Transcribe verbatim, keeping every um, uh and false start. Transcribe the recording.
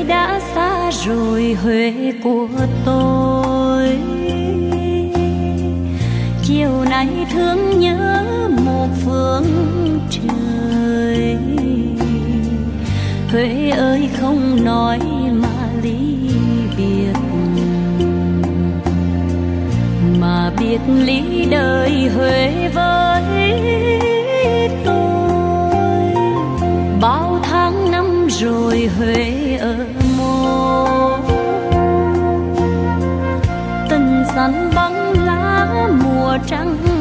đã xa rồi, Huế của tôi. Chiều nay thương nhớ một phương trời, Huế ơi không nói mà ly biệt, mà biệt ly đời Huế với tôi. Bao tháng năm rồi Huế ở mô, từng sắn băng lá mùa trăng